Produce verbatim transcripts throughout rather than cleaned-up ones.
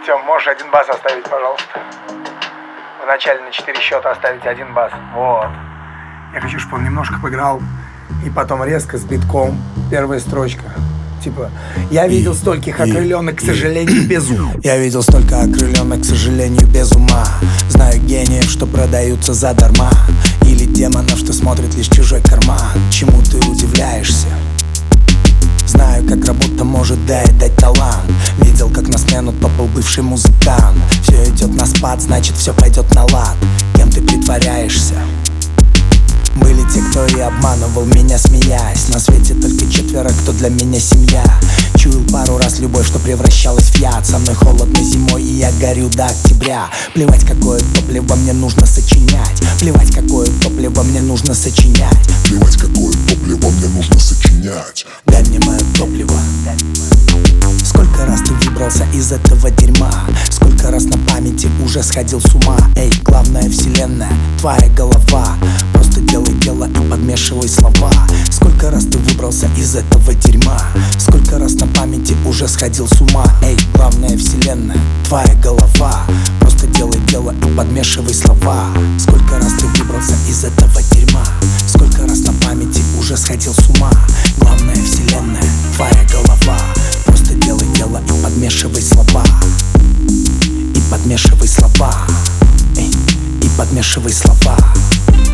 Тём, можешь один бас оставить, пожалуйста? Вначале на четыре счета оставить один бас. Вот. Я хочу, чтобы он немножко поиграл. И потом резко с битком. Первая строчка. Типа, я видел стольких окрыленных, к сожалению, без ума. Я видел столько окрыленных, к сожалению, без ума. Знаю гениев, что продаются задарма. Или демонов, что смотрят лишь чужой карман. Чему ты удивляешься? Знаю, как работа может дать, дать талант. Видел, как на смену топал бывший музыкант. Все идет на спад, значит все пойдет на лад. Кем ты притворяешься? Были те, кто и обманывал меня, смеясь. На свете только четверо, кто для меня семья. Чуял пару раз любовь, что превращалась в яд. Со мной холодно зимой, и я горю до октября. Плевать, какое топливо мне нужно сочинять. Плевать, какое топливо мне нужно сочинять. Плевать, какое топливо мне нужно сочинять. Дай мне мое топливо. Сколько раз ты выбрался из этого дерьма? Сколько раз на памяти уже сходил с ума? Эй, главная вселенная, твоя голова. Просто делай дело и подмешивай слова. Сколько раз ты выбрался из этого дерьма? Сколько раз на памяти уже сходил с ума? Эй, главная вселенная, твоя голова. Просто делай дело и подмешивай слова. Сколько раз ты выбрался из этого дерьма? Сколько раз на памяти уже сходил с ума? Главная вселенная, твоя голова. Просто делай дело и подмешивай слова. И подмешивай слова. Эй, и подмешивай слова.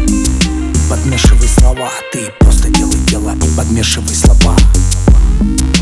И подмешивай слова. Ты просто делай дело и подмешивай слова.